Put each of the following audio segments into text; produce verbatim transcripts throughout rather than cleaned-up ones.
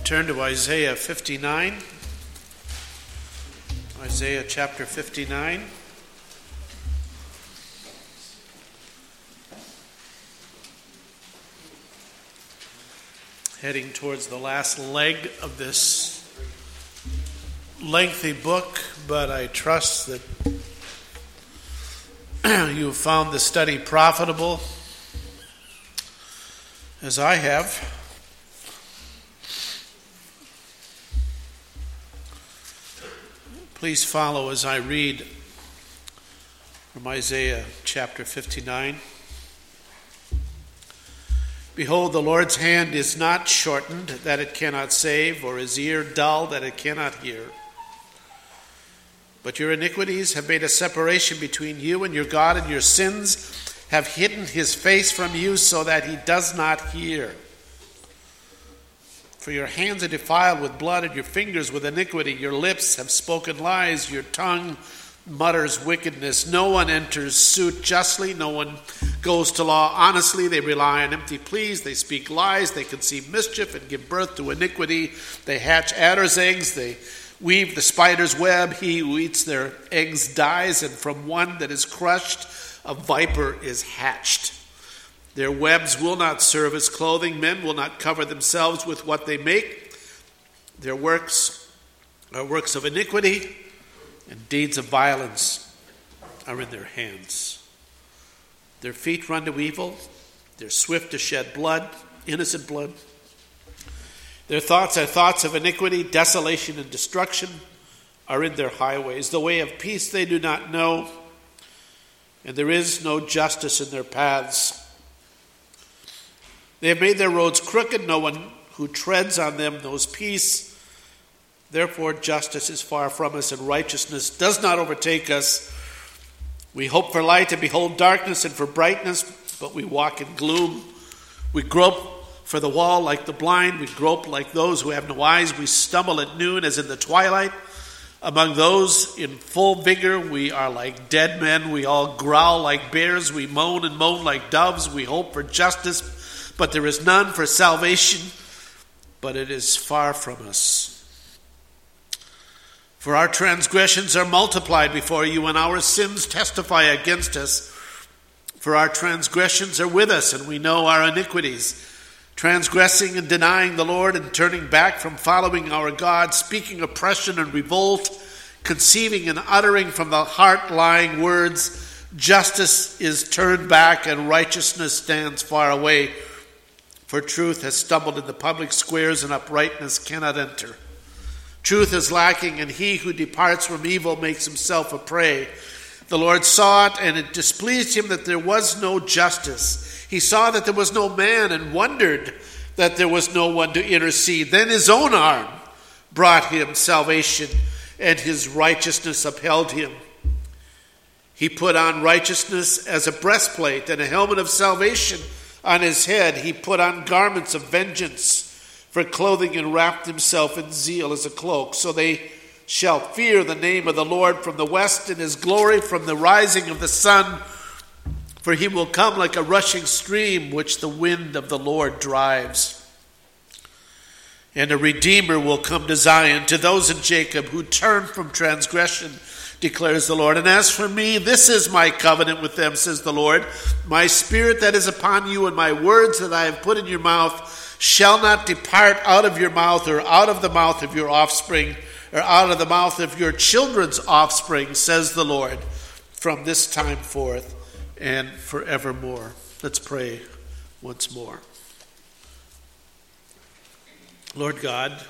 Turn to Isaiah fifty-nine. Isaiah chapter fifty-nine. Heading towards the last leg of this lengthy book, but I trust that you have found the study profitable, as I have. Please follow as I read from Isaiah chapter fifty-nine. Behold, the Lord's hand is not shortened, that it cannot save, or his ear dull, that it cannot hear. But your iniquities have made a separation between you and your God, and your sins have hidden his face from you so that he does not hear. For your hands are defiled with blood, and your fingers with iniquity. Your lips have spoken lies, your tongue mutters wickedness. No one enters suit justly, no one goes to law honestly. They rely on empty pleas, they speak lies, they conceive mischief and give birth to iniquity. They hatch adder's eggs, they weave the spider's web. He who eats their eggs dies, and from one that is crushed a viper is hatched. Their webs will not serve as clothing. Men will not cover themselves with what they make. Their works are works of iniquity, and deeds of violence are in their hands. Their feet run to evil. They're swift to shed blood, innocent blood. Their thoughts are thoughts of iniquity. Desolation and destruction are in their highways. The way of peace they do not know, and there is no justice in their paths. They have made their roads crooked. No one who treads on them knows peace. Therefore, justice is far from us, and righteousness does not overtake us. We hope for light and behold darkness, and for brightness, but we walk in gloom. We grope for the wall like the blind. We grope like those who have no eyes. We stumble at noon as in the twilight. Among those in full vigor, we are like dead men. We all growl like bears. We moan and moan like doves. We hope for justice, but there is none, for salvation, but it is far from us. For our transgressions are multiplied before you, and our sins testify against us. For our transgressions are with us, and we know our iniquities. Transgressing and denying the Lord, and turning back from following our God, speaking oppression and revolt, conceiving and uttering from the heart lying words. Justice is turned back, and righteousness stands far away. For truth has stumbled in the public squares, and uprightness cannot enter. Truth is lacking, and he who departs from evil makes himself a prey. The Lord saw it, and it displeased him that there was no justice. He saw that there was no man, and wondered that there was no one to intercede. Then his own arm brought him salvation, and his righteousness upheld him. He put on righteousness as a breastplate, and a helmet of salvation on his head. He put on garments of vengeance for clothing, and wrapped himself in zeal as a cloak. So they shall fear the name of the Lord from the west, and his glory from the rising of the sun. For he will come like a rushing stream, which the wind of the Lord drives. And a Redeemer will come to Zion, to those in Jacob who turn from transgression, declares the Lord. And as for me, this is my covenant with them, says the Lord. My spirit that is upon you, and my words that I have put in your mouth, shall not depart out of your mouth, or out of the mouth of your offspring, or out of the mouth of your children's offspring, says the Lord, from this time forth and forevermore. Let's pray once more. Lord God,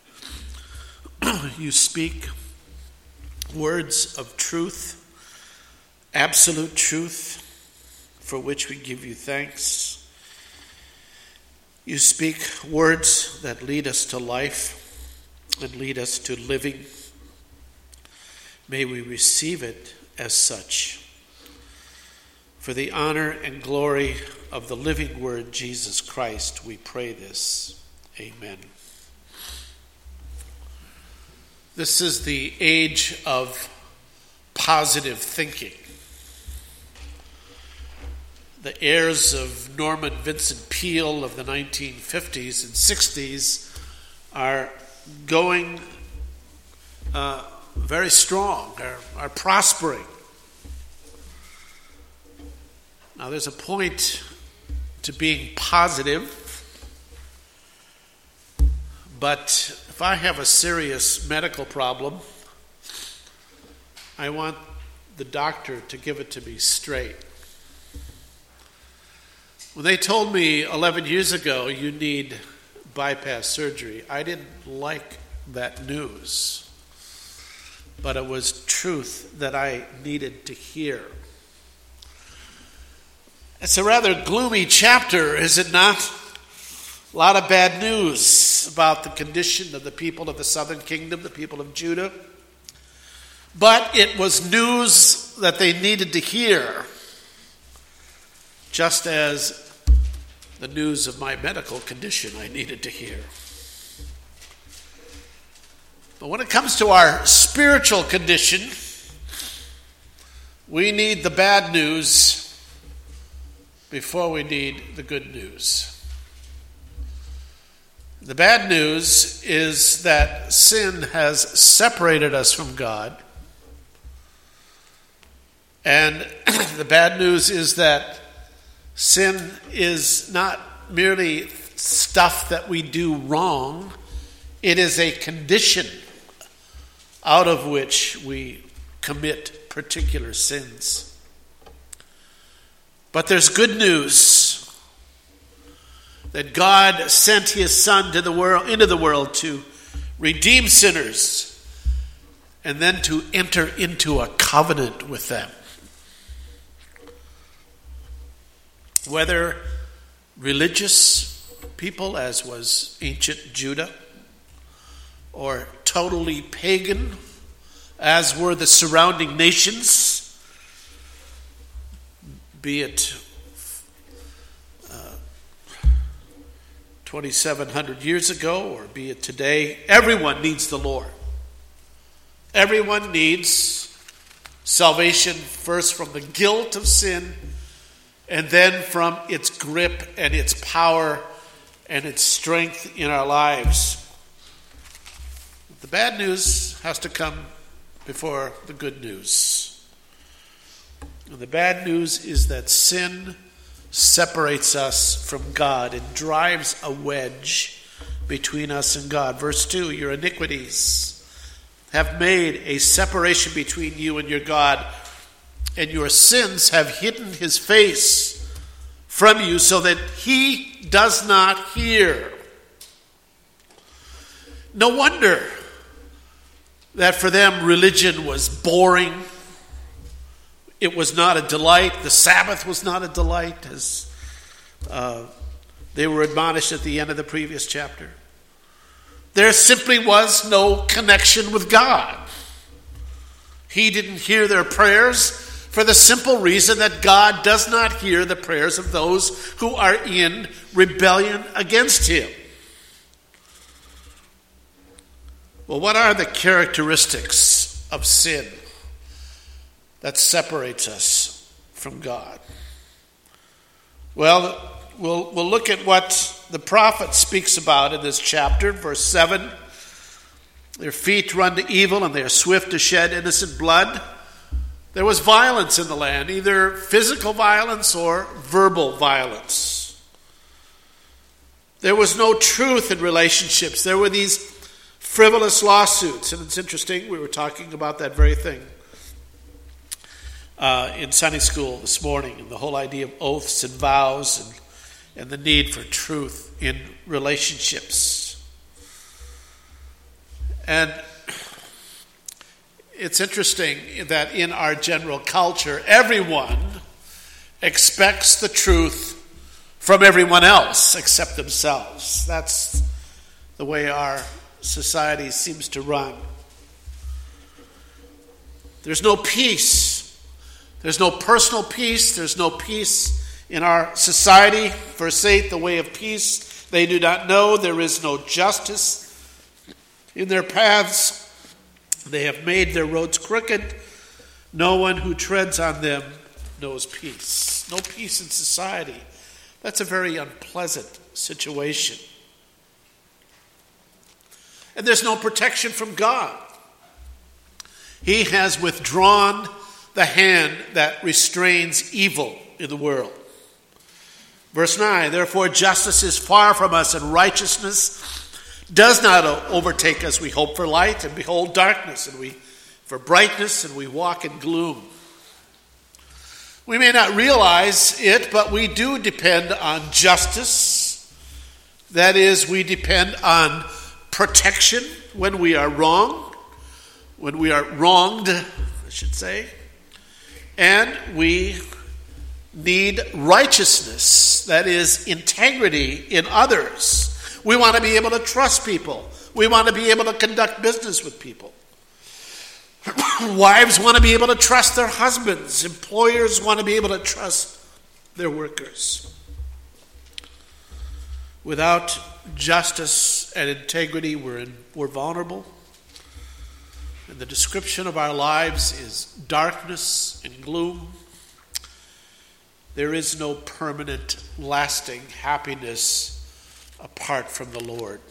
you speak words of truth, absolute truth, for which we give you thanks. You speak words that lead us to life and lead us to living. May we receive it as such. For the honor and glory of the living word, Jesus Christ, we pray this. Amen. This is the age of positive thinking. The heirs of Norman Vincent Peale of the nineteen fifties and sixties are going uh, very strong, are, are prospering. Now, there's a point to being positive, but if I have a serious medical problem, I want the doctor to give it to me straight. When they told me eleven years ago, you need bypass surgery, I didn't like that news, but it was truth that I needed to hear. It's a rather gloomy chapter, is it not? A lot of bad news about the condition of the people of the southern kingdom, the people of Judah. But it was news that they needed to hear, just as the news of my medical condition I needed to hear. But when it comes to our spiritual condition, we need the bad news before we need the good news. The bad news is that sin has separated us from God. And the bad news is that sin is not merely stuff that we do wrong. It is a condition out of which we commit particular sins. But there's good news that God sent his Son to the world, into the world to redeem sinners and then to enter into a covenant with them. Whether religious people, as was ancient Judah, or totally pagan, as were the surrounding nations, be it uh, twenty-seven hundred years ago or be it today, everyone needs the Lord. Everyone needs salvation, first from the guilt of sin, and then from its grip and its power and its strength in our lives. The bad news has to come before the good news. And the bad news is that sin separates us from God and drives a wedge between us and God. Verse two, your iniquities have made a separation between you and your God, and your sins have hidden his face from you so that he does not hear. No wonder that for them religion was boring. It was not a delight. The Sabbath was not a delight, as uh, they were admonished at the end of the previous chapter. There simply was no connection with God. He didn't hear their prayers for the simple reason that God does not hear the prayers of those who are in rebellion against him. Well, what are the characteristics of sin that separates us from God? Well, we'll we'll look at what the prophet speaks about in this chapter, verse seven. Their feet run to evil and they are swift to shed innocent blood. There was violence in the land, either physical violence or verbal violence. There was no truth in relationships. There were these frivolous lawsuits. And it's interesting, we were talking about that very thing uh, in Sunday school this morning, and the whole idea of oaths and vows and, and the need for truth in relationships. And it's interesting that in our general culture, everyone expects the truth from everyone else except themselves. That's the way our society seems to run. There's no peace. There's no personal peace. There's no peace in our society. Verse eight, the way of peace they do not know. There is no justice in their paths. They have made their roads crooked. No one who treads on them knows peace. No peace in society. That's a very unpleasant situation. and there's no protection from God. He has withdrawn the hand that restrains evil in the world. Verse nine, therefore justice is far from us, and righteousness does not overtake us. We hope for light, and behold darkness, and we for brightness, and we walk in gloom. We may not realize it, but we do depend on justice. That is, we depend on protection when we are wrong, when we are wronged, I should say. And we need righteousness, that is, integrity in others. We want to be able to trust people. We want to be able to conduct business with people. Wives want to be able to trust their husbands. Employers want to be able to trust their workers. Without justice and integrity, we're, in, we're vulnerable. And the description of our lives is darkness and gloom. There is no permanent, lasting happiness apart from the Lord.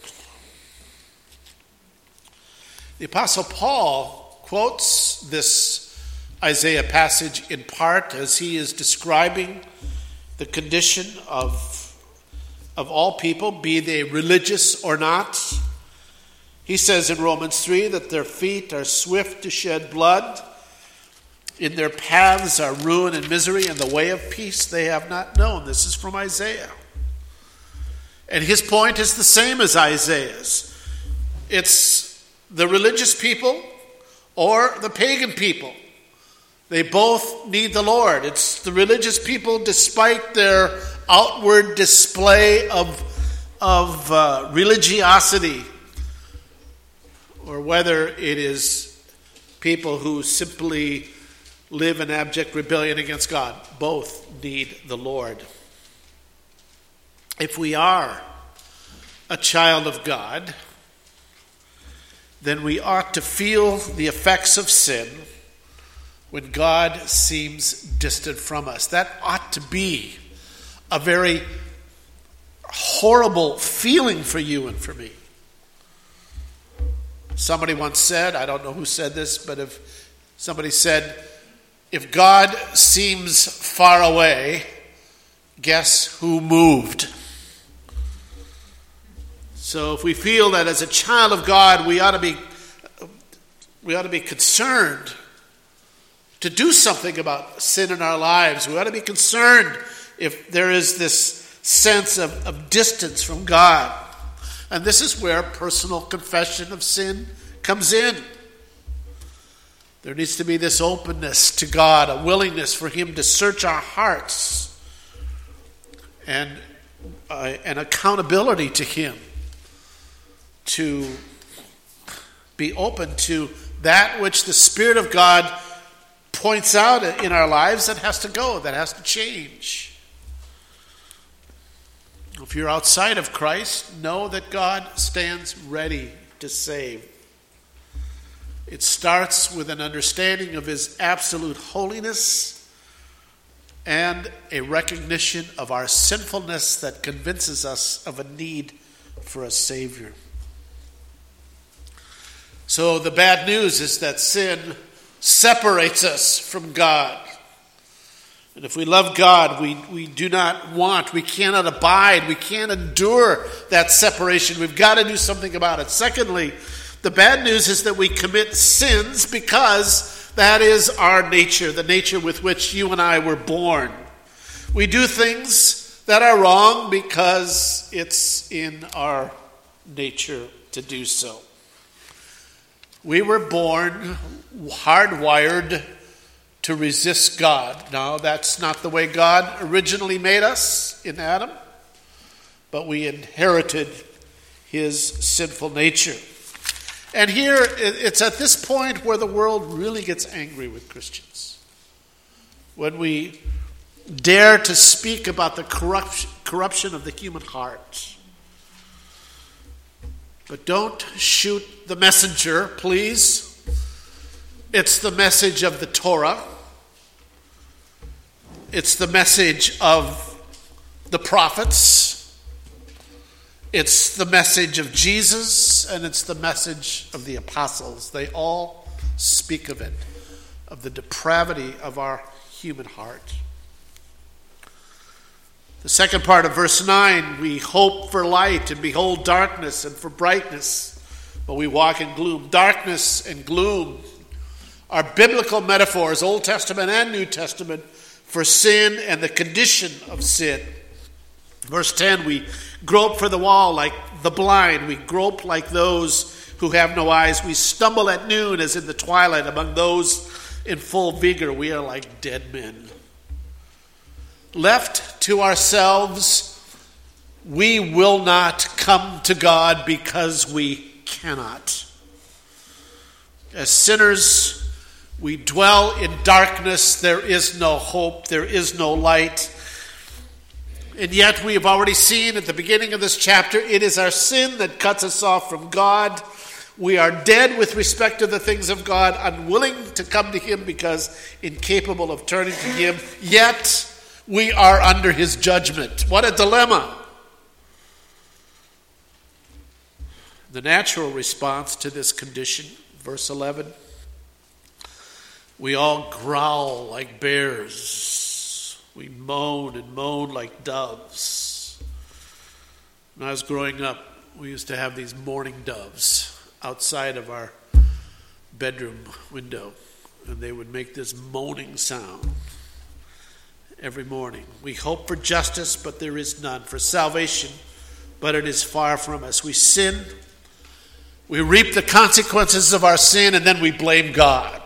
The Apostle Paul quotes this Isaiah passage in part as he is describing the condition of, of all people, be they religious or not. He says in Romans three that their feet are swift to shed blood, in their paths are ruin and misery, and the way of peace they have not known. This is from Isaiah. And his point is the same as Isaiah's. It's the religious people or the pagan people. They both need the Lord. It's the religious people, despite their outward display of, of uh, religiosity, or whether it is people who simply live in abject rebellion against God. Both need the Lord. If we are a child of God, then we ought to feel the effects of sin when God seems distant from us. That ought to be a very horrible feeling for you and for me. Somebody once said, I don't know who said this, but if somebody said, if God seems far away, guess who moved? So if we feel that as a child of God, we ought to be we ought to be concerned to do something about sin in our lives. We ought to be concerned if there is this sense of, of distance from God. And this is where personal confession of sin comes in. There needs to be this openness to God, a willingness for Him to search our hearts, and uh, an accountability to Him, to be open to that which the Spirit of God points out in our lives that has to go, that has to change. If you're outside of Christ, know that God stands ready to save. It starts with an understanding of His absolute holiness and a recognition of our sinfulness that convinces us of a need for a Savior. So the bad news is that sin separates us from God. And if we love God, we, we do not want, we cannot abide, we can't endure that separation. We've got to do something about it. Secondly, the bad news is that we commit sins because that is our nature, the nature with which you and I were born. We do things that are wrong because it's in our nature to do so. We were born hardwired to resist God. Now, that's not the way God originally made us in Adam, but we inherited His sinful nature. And here, it's at this point where the world really gets angry with Christians. When we dare to speak about the corruption, corruption of the human heart. But don't shoot the messenger, please. It's the message of the Torah. It's the message of the prophets. It's the message of Jesus, and it's the message of the apostles. They all speak of it, of the depravity of our human heart. The second part of verse nine, we hope for light and behold darkness, and for brightness, but we walk in gloom. Darkness and gloom are biblical metaphors, Old Testament and New Testament, for sin and the condition of sin. Verse ten, we grope for the wall like the blind. We grope like those who have no eyes. We stumble at noon as in the twilight. Among those in full vigor, we are like dead men. Left to ourselves, we will not come to God because we cannot. As sinners, we dwell in darkness. There is no hope. There is no light. And yet we have already seen at the beginning of this chapter, it is our sin that cuts us off from God. We are dead with respect to the things of God, unwilling to come to Him because incapable of turning to Him. Yet we are under His judgment. What a dilemma. The natural response to this condition, verse eleven, we all growl like bears. We moan and moan like doves. When I was growing up, we used to have these mourning doves outside of our bedroom window, and they would make this moaning sound every morning. We hope for justice, but there is none. For salvation, but it is far from us. We sin, we reap the consequences of our sin, and then we blame God.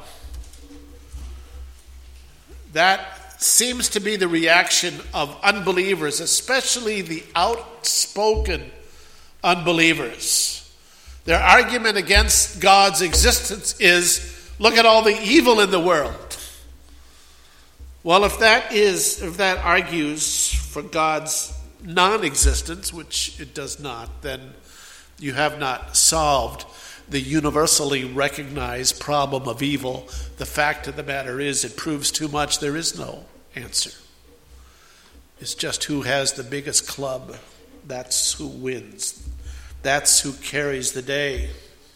That seems to be the reaction of unbelievers, especially the outspoken unbelievers. Their argument against God's existence is, look at all the evil in the world. Well, if that is, if that argues for God's non-existence, which it does not, then you have not solved the universally recognized problem of evil. The fact of the matter is, it proves too much. There is no answer. It's just who has the biggest club. That's who wins. That's who carries the day.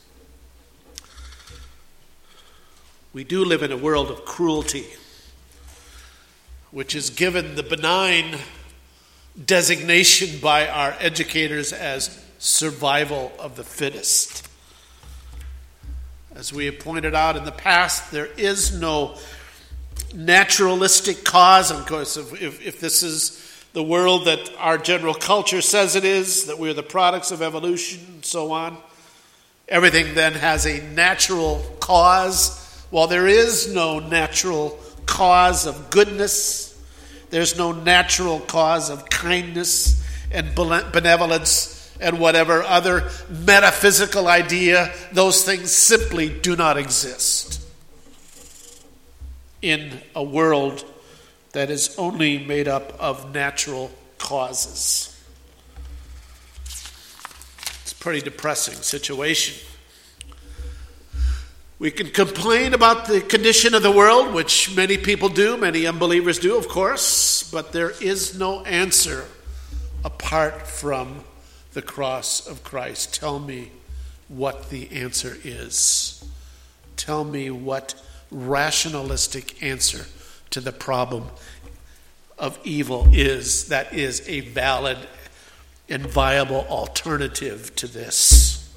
We do live in a world of cruelty, which is given the benign designation by our educators as survival of the fittest. As we have pointed out in the past, there is no naturalistic cause. Of course, if, if, if this is the world that our general culture says it is, that we're the products of evolution and so on, everything then has a natural cause. While there is no natural cause of goodness, there's no natural cause of kindness and benevolence and whatever other metaphysical idea, those things simply do not exist in a world that is only made up of natural causes. It's a pretty depressing situation. We can complain about the condition of the world, which many people do, many unbelievers do, of course, but there is no answer apart from the cross of Christ. Tell me what the answer is. Tell me what rationalistic answer to the problem of evil is that is a valid and viable alternative to this.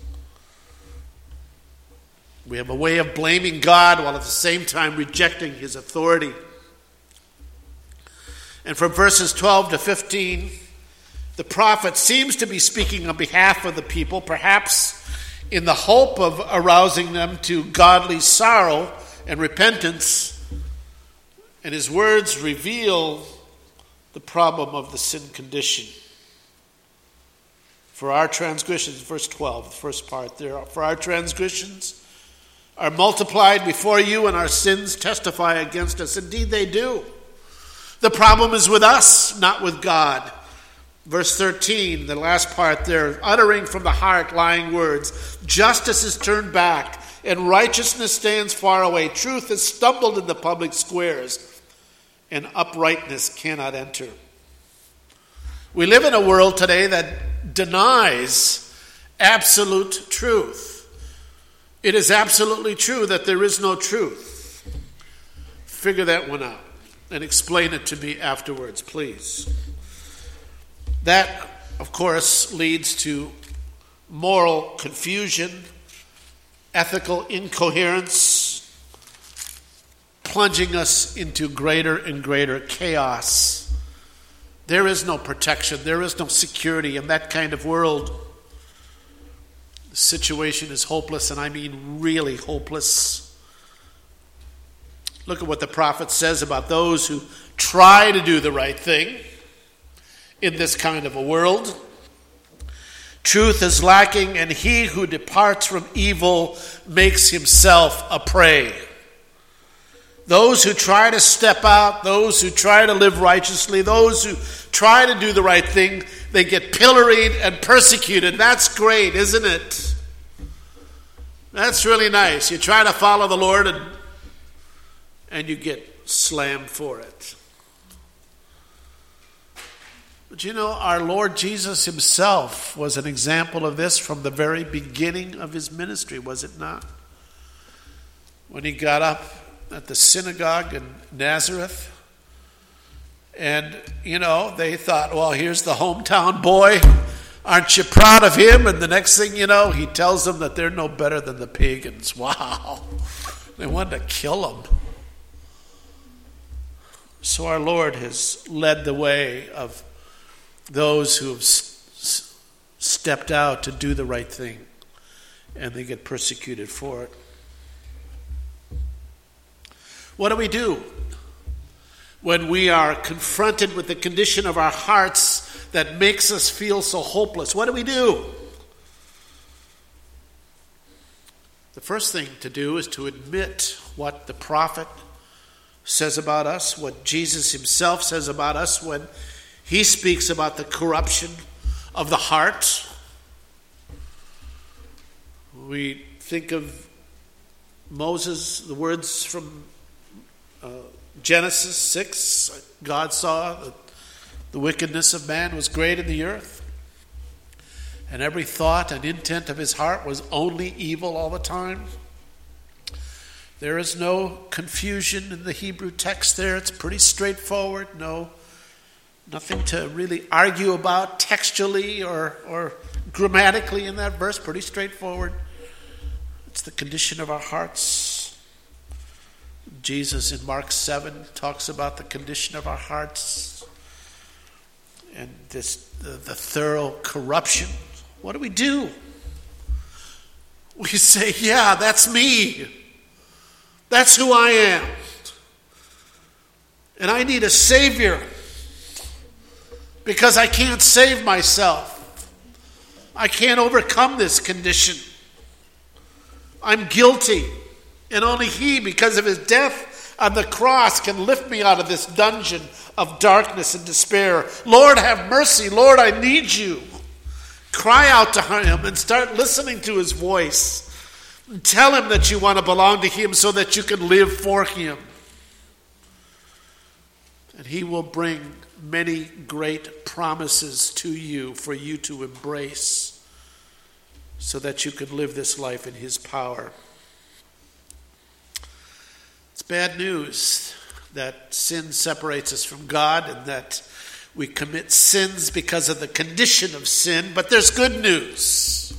We have a way of blaming God while at the same time rejecting His authority. And from verses twelve to fifteen, the prophet seems to be speaking on behalf of the people, perhaps in the hope of arousing them to godly sorrow and repentance. And his words reveal the problem of the sin condition. For our transgressions, verse twelve, the first part there, for our transgressions are multiplied before you, and our sins testify against us. Indeed they do. The problem is with us, not with God. Verse thirteen, the last part there, uttering from the heart lying words. Justice is turned back, and righteousness stands far away. Truth has stumbled in the public squares, and uprightness cannot enter. We live in a world today that denies absolute truth. It is absolutely true that there is no truth. Figure that one out and explain it to me afterwards, please. That, of course, leads to moral confusion, ethical incoherence, plunging us into greater and greater chaos. There is no protection. There is no security in that kind of world. The situation is hopeless, and I mean really hopeless. Look at what the prophet says about those who try to do the right thing in this kind of a world. Truth is lacking, and he who departs from evil makes himself a prey. Those who try to step out, those who try to live righteously, those who try to do the right thing, they get pilloried and persecuted. That's great, isn't it? That's really nice. You try to follow the Lord and, and you get slammed for it. But you know, our Lord Jesus himself was an example of this from the very beginning of his ministry, was it not? When he got up at the synagogue in Nazareth, and, you know, they thought, well, here's the hometown boy. Aren't you proud of him? And the next thing you know, he tells them that they're no better than the pagans. Wow. They wanted to kill him. So our Lord has led the way of those who have s- stepped out to do the right thing, and they get persecuted for it. What do we do when we are confronted with the condition of our hearts that makes us feel so hopeless? What do we do? The first thing to do is to admit what the prophet says about us, what Jesus himself says about us when he speaks about the corruption of the heart. We think of Moses, the words from uh, Genesis six. God saw that the wickedness of man was great in the earth, and every thought and intent of his heart was only evil all the time. There is no confusion in the Hebrew text there. It's pretty straightforward. No, nothing to really argue about textually or, or grammatically in that verse. Pretty straightforward. It's the condition of our hearts. Jesus in Mark seven talks about the condition of our hearts and this the, the thorough corruption. What do we do? We say, yeah, that's me. That's who I am. And I need a Savior because I can't save myself. I can't overcome this condition. I'm guilty. And only he, because of his death on the cross, can lift me out of this dungeon of darkness and despair. Lord, have mercy. Lord, I need you. Cry out to him and start listening to his voice. Tell him that you want to belong to him so that you can live for him. And he will bring many great promises to you for you to embrace so that you can live this life in his power. It's bad news that sin separates us from God and that we commit sins because of the condition of sin, but there's good news.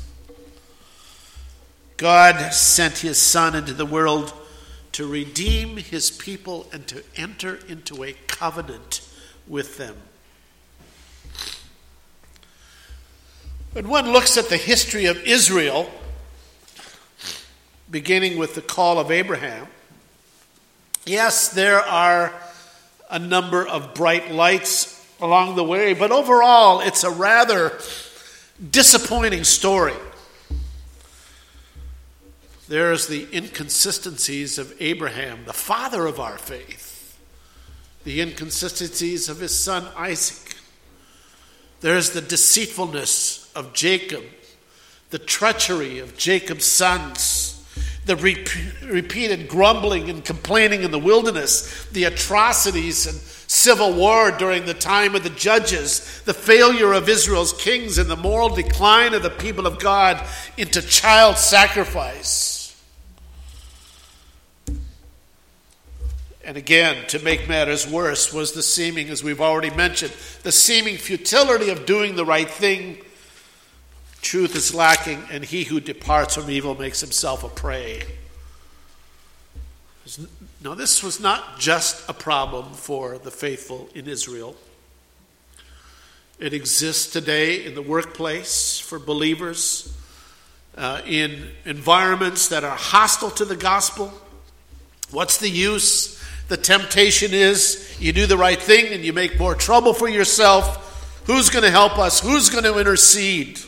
God sent his Son into the world to redeem his people and to enter into a covenant with them. When one looks at the history of Israel, beginning with the call of Abraham, yes, there are a number of bright lights along the way, but overall it's a rather disappointing story. There's the inconsistencies of Abraham, the father of our faith, the inconsistencies of his son Isaac. There's the deceitfulness of Jacob, the treachery of Jacob's sons, the re- repeated grumbling and complaining in the wilderness, the atrocities and civil war during the time of the judges, the failure of Israel's kings, and the moral decline of the people of God into child sacrifice. And again, to make matters worse, was the seeming, as we've already mentioned, the seeming futility of doing the right thing. Truth is lacking, and he who departs from evil makes himself a prey. Now, this was not just a problem for the faithful in Israel. It exists today in the workplace for believers, uh, in environments that are hostile to the gospel. What's the use? The temptation is you do the right thing and you make more trouble for yourself. Who's going to help us? Who's going to intercede?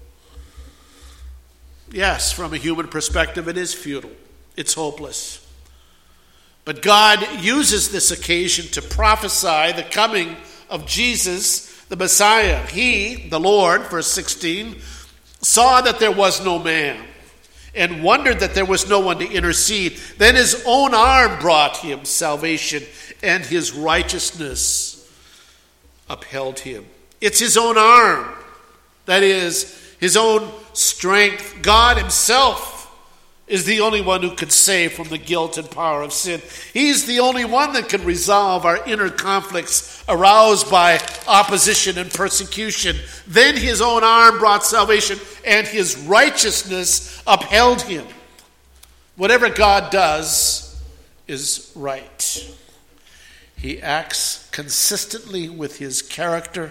Yes, from a human perspective, it is futile. It's hopeless. But God uses this occasion to prophesy the coming of Jesus, the Messiah. He, the Lord, verse sixteen, saw that there was no man and wondered that there was no one to intercede. Then his own arm brought him salvation, and his righteousness upheld him. It's his own arm, that is, his own strength. God himself is the only one who can save from the guilt and power of sin. He's the only one that can resolve our inner conflicts aroused by opposition and persecution. Then his own arm brought salvation, and his righteousness upheld him. Whatever God does is right. He acts consistently with his character.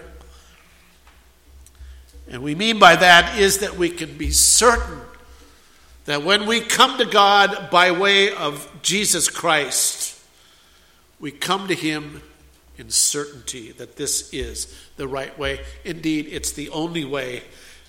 And we mean by that is that we can be certain that when we come to God by way of Jesus Christ, we come to him in certainty that this is the right way. Indeed, it's the only way.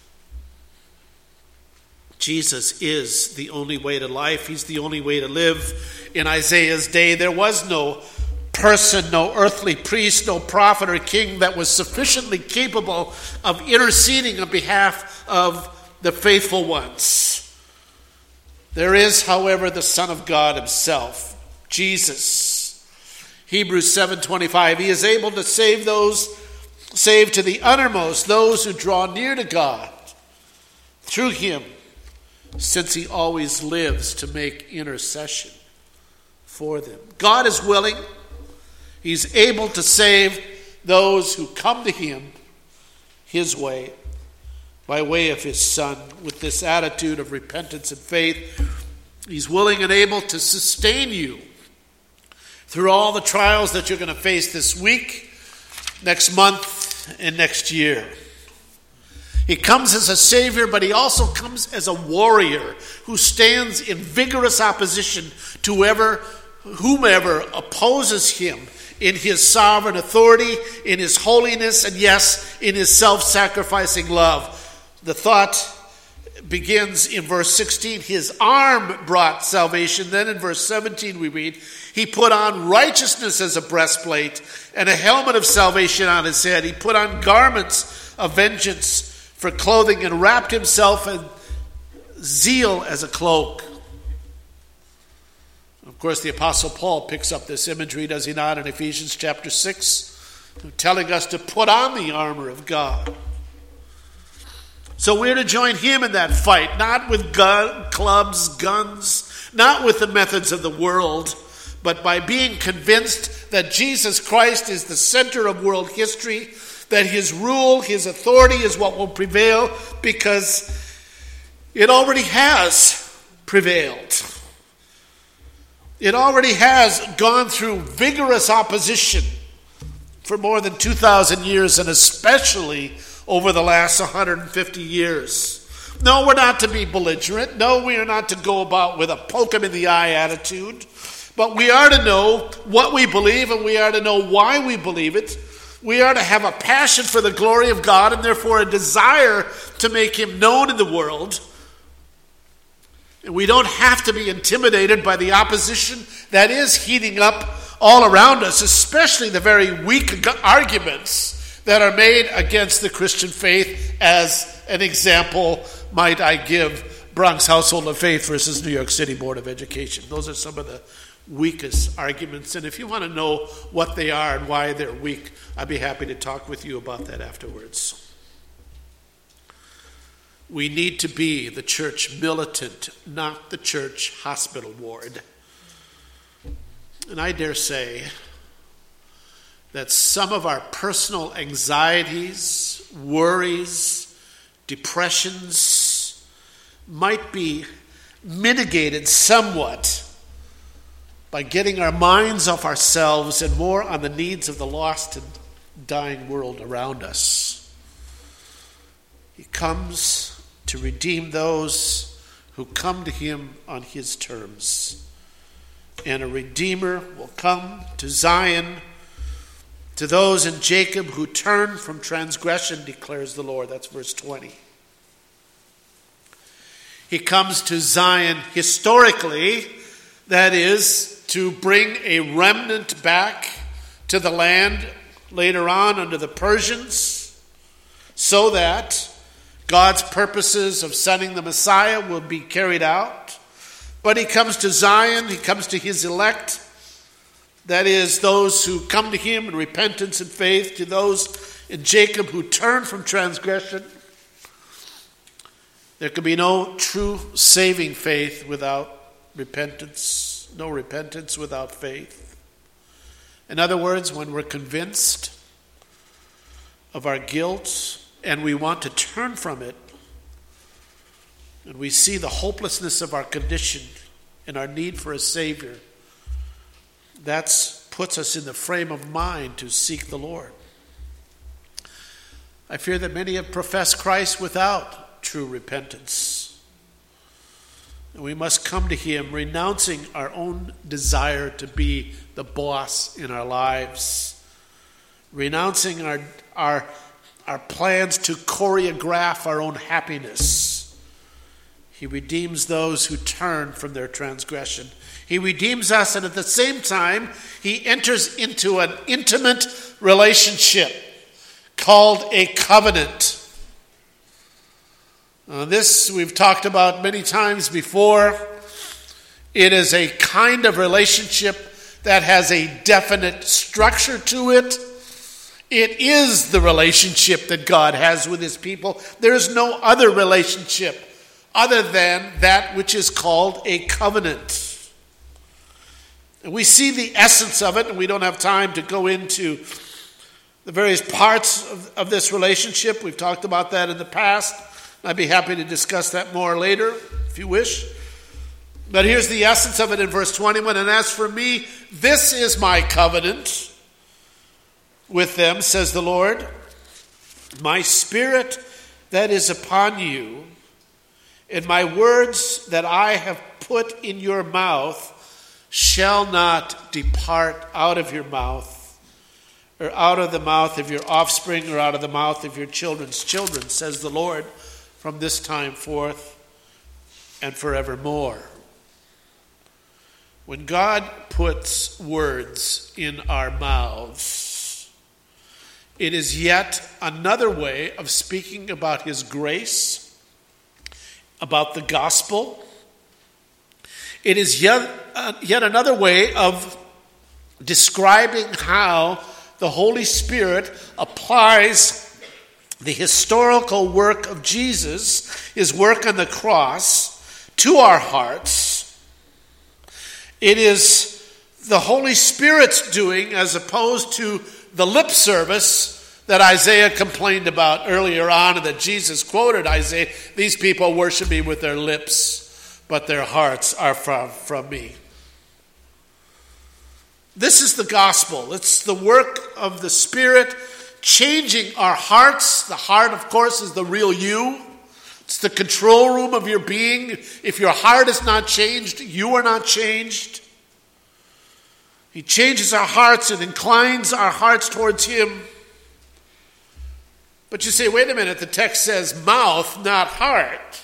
Jesus is the only way to life. He's the only way to live. In Isaiah's day, there was no person, no earthly priest, no prophet or king that was sufficiently capable of interceding on behalf of the faithful ones. There is, however, the Son of God himself, Jesus. Hebrews seven twenty-five, he is able to save those, save to the uttermost those who draw near to God through him, since he always lives to make intercession for them. God is willing. He's able to save those who come to him his way, by way of his Son, with this attitude of repentance and faith. He's willing and able to sustain you through all the trials that you're going to face this week, next month, and next year. He comes as a Savior, but he also comes as a warrior who stands in vigorous opposition to whoever, whomever opposes him in his sovereign authority, in his holiness, and yes, in his self-sacrificing love. The thought begins in verse sixteen. His arm brought salvation. Then in verse seventeen we read, he put on righteousness as a breastplate and a helmet of salvation on his head. He put on garments of vengeance for clothing and wrapped himself in zeal as a cloak. Of course, the Apostle Paul picks up this imagery, does he not, in Ephesians chapter six, telling us to put on the armor of God. So we're to join him in that fight, not with gun, clubs, guns, not with the methods of the world, but by being convinced that Jesus Christ is the center of world history, that his rule, his authority is what will prevail, because it already has prevailed. It already has gone through vigorous opposition for more than two thousand years, and especially over the last one hundred fifty years. No, we're not to be belligerent. No, we are not to go about with a poke him in the eye attitude. But we are to know what we believe, and we are to know why we believe it. We are to have a passion for the glory of God, and therefore a desire to make him known in the world. And we don't have to be intimidated by the opposition that is heating up all around us, especially the very weak arguments that are made against the Christian faith. As an example, might I give Bronx Household of Faith versus New York City Board of Education. Those are some of the weakest arguments. And if you want to know what they are and why they're weak, I'd be happy to talk with you about that afterwards. We need to be the church militant, not the church hospital ward. And I dare say that some of our personal anxieties, worries, depressions might be mitigated somewhat by getting our minds off ourselves and more on the needs of the lost and dying world around us. He comes to redeem those who come to him on his terms. And a Redeemer will come to Zion, to those in Jacob who turn from transgression, declares the Lord. That's verse twenty. He comes to Zion historically, that is, to bring a remnant back to the land later on under the Persians, so that God's purposes of sending the Messiah will be carried out. But he comes to Zion, he comes to his elect, that is, those who come to him in repentance and faith, to those in Jacob who turn from transgression. There can be no true saving faith without repentance, no repentance without faith. In other words, when we're convinced of our guilt and we want to turn from it, and we see the hopelessness of our condition and our need for a Savior, that puts us in the frame of mind to seek the Lord. I fear that many have professed Christ without true repentance. And we must come to him renouncing our own desire to be the boss in our lives, renouncing our, our, our plans to choreograph our own happiness. He redeems those who turn from their transgression. He redeems us, and at the same time, he enters into an intimate relationship called a covenant. Uh, this we've talked about many times before. It is a kind of relationship that has a definite structure to it. It is the relationship that God has with his people. There is no other relationship other than that which is called a covenant. And we see the essence of it, and we don't have time to go into the various parts of, of this relationship. We've talked about that in the past. I'd be happy to discuss that more later, if you wish. But here's the essence of it in verse twenty-one. And as for me, this is my covenant with them, says the Lord. My spirit that is upon you, and my words that I have put in your mouth shall not depart out of your mouth, or out of the mouth of your offspring, or out of the mouth of your children's children, says the Lord, from this time forth and forevermore. When God puts words in our mouths, it is yet another way of speaking about his grace, about the gospel. It is yet, uh, yet another way of describing how the Holy Spirit applies the historical work of Jesus, his work on the cross, to our hearts. It is the Holy Spirit's doing as opposed to the lip service that Isaiah complained about earlier on and that Jesus quoted Isaiah. These people worship me with their lips, but their hearts are far from me. This is the gospel. It's the work of the Spirit changing our hearts. The heart, of course, is the real you. It's the control room of your being. If your heart is not changed, you are not changed. He changes our hearts and inclines our hearts towards him. But you say, wait a minute, the text says mouth, not heart.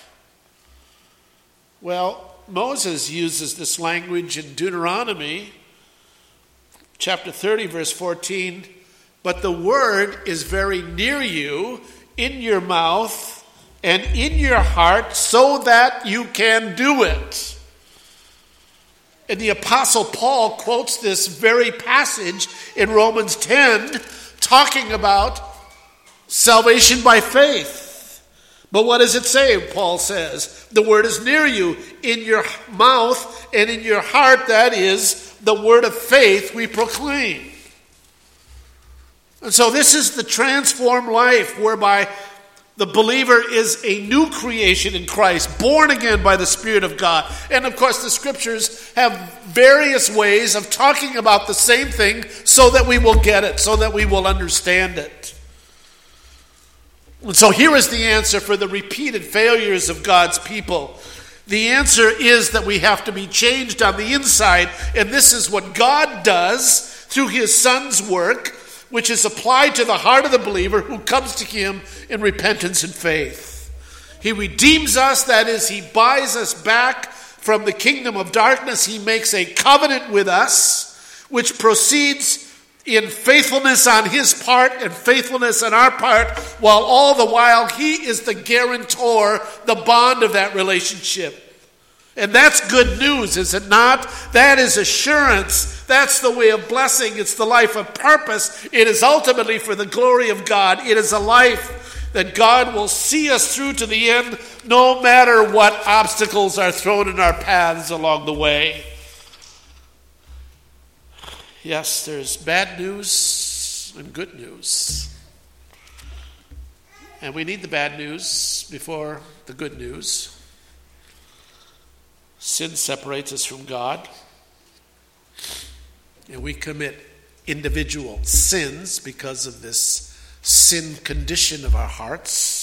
Well, Moses uses this language in Deuteronomy chapter thirty, verse fourteen. But the word is very near you, in your mouth and in your heart, so that you can do it. And the Apostle Paul quotes this very passage in Romans ten, talking about salvation by faith. But what does it say? Paul says, the word is near you, in your mouth and in your heart. That is the word of faith we proclaim. And so this is the transformed life whereby the believer is a new creation in Christ, born again by the Spirit of God. And of course the scriptures have various ways of talking about the same thing so that we will get it, so that we will understand it. And so here is the answer for the repeated failures of God's people. The answer is that we have to be changed on the inside, and this is what God does through his Son's work, which is applied to the heart of the believer who comes to him in repentance and faith. He redeems us, that is, he buys us back from the kingdom of darkness. He makes a covenant with us, which proceeds in faithfulness on his part and faithfulness on our part, while all the while he is the guarantor, the bond of that relationship. And that's good news, is it not? That is assurance. That's the way of blessing. It's the life of purpose. It is ultimately for the glory of God. It is a life that God will see us through to the end, no matter what obstacles are thrown in our paths along the way. Yes, there's bad news and good news. And we need the bad news before the good news. Sin separates us from God. And we commit individual sins because of this sin condition of our hearts.